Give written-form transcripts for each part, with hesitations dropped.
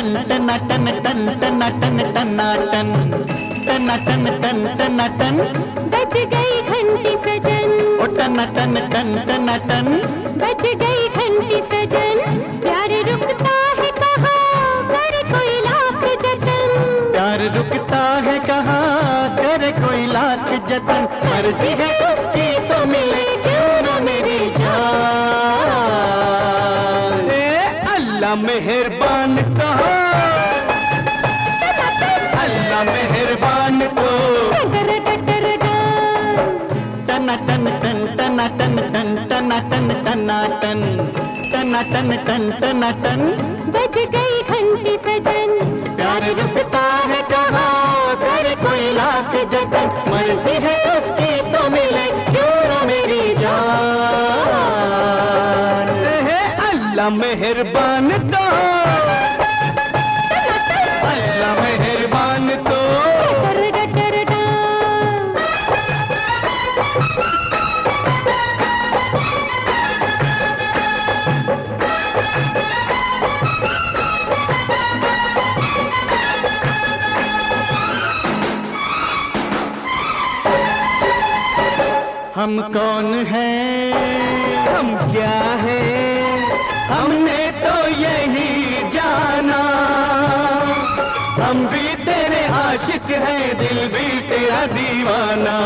Ton टना टन टन टना टन टना टन टना टन टन टना टन बज गई घंटी सजन, ओ टना टन टन टना टन बज गई घंटी सजन। प्यार रुकता है कहाँ कर कोई लाख जतन, प्यार रुकता है कहाँ करे कोई लाख जतन। मर्जी है उसकी तो मिले क्यों न मेरी जान। अल्लाह मेहरबान कहा, अल्लाह मेहरबान तो टना टन टन टना टन टन टना टन टना टन टना टन टन टना टन बज गई घंटी सजन। प्यार रुकता है कहाँ करे कोई लाख जतन। मर्जी है उसकी तो मिले क्यों न मेरी जान। अल्लाह मेहरबान तो, अल्लाह मेहरबान तो। हम कौन हैं, हम क्या हैं, हमने तो यही जाना। हम भी तेरे आशिक हैं, दिल भी तेरा दीवाना।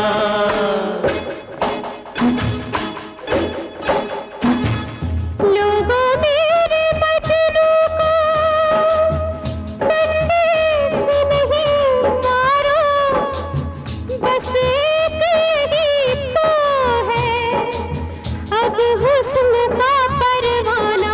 लोगों मेरे मजनू को डंडे से नहीं मारो, बस एक ही तो है अब हुस्न का परवाना।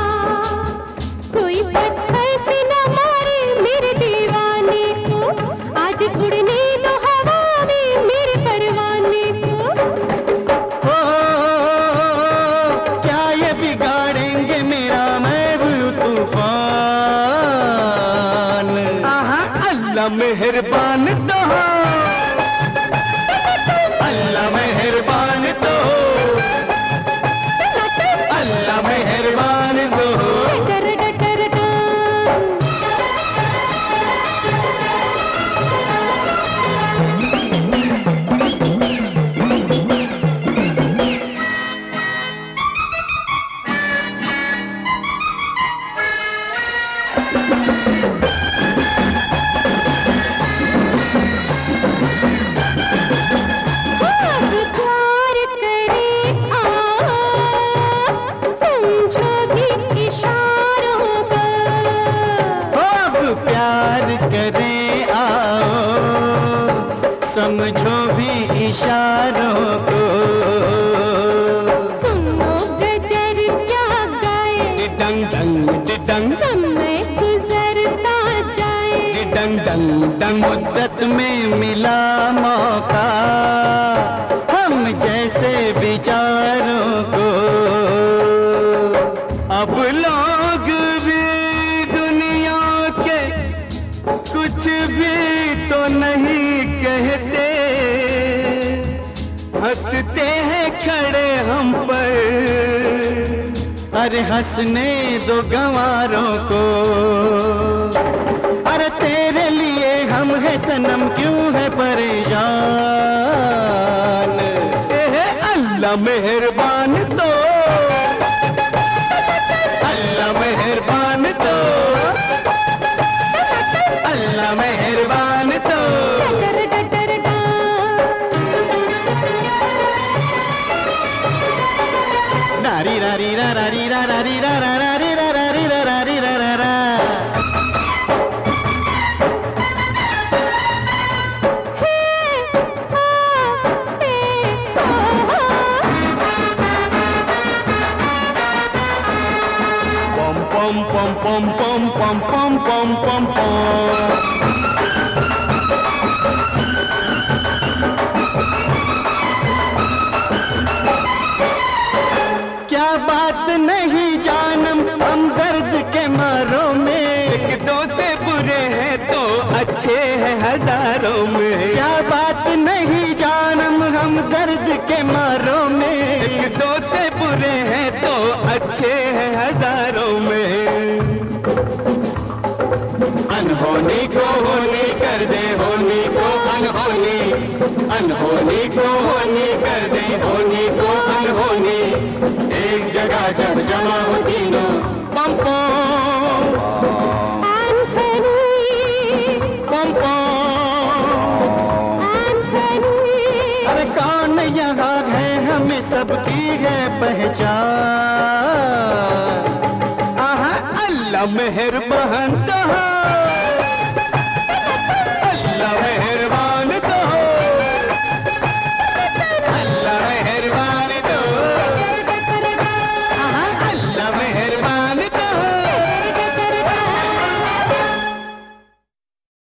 कोई पत्थर से न मारे मेरे दीवाने को, आज उड़ने दो हवा में मेरे परवाने को। हो क्या ये बिगाड़ेंगे मेरा महबूब तूफान। अल्लाह मेहरबान तो, अल्लाह मेहरबान तो, अल्लाह मेहरबान तो। समझो भी इशारों को। सुनो गजर क्या गाए, डिडंग डंग डिडंग समय गुजरता जाए। डिडंग डंग डंग मुद्दत में मिला मौका हम जैसे विचारों को। अब लोग भी दुनिया के कुछ भी तो नहीं कहते, हंसते हैं खड़े हम पर। अरे हंसने दो गंवारों को। अरे तेरे लिए हम है सनम क्यों है परेशान। अल्लाह मेहरबान तो, अल्लाह मेहरबान तो, अल्लाह मेहरबान तो। रारी रारी रा रारी रा रारी रा रा रारी रा रारी रा रारी रा रा रा। pom pom pom pom pom pom pom pom pom। क्या बात नहीं जानम हम दर्द के मारों में। एक दो से बुरे हैं तो अच्छे हैं हजारों में। क्या बात नहीं जानम हम दर्द के मारों में। एक दो से बुरे हैं तो अच्छे हैं हजारों में। अनहोनी को होनी कर दे, होनी को अनहोनी, अनहोनी को होनी कर दे, होनी को अनहोनी। एक जगह जब जमा हो तीनों पम पम पम पम। अरे कौन यहाँ है हमें सबकी है पहचान। आहा अल्लाह मेहरबान।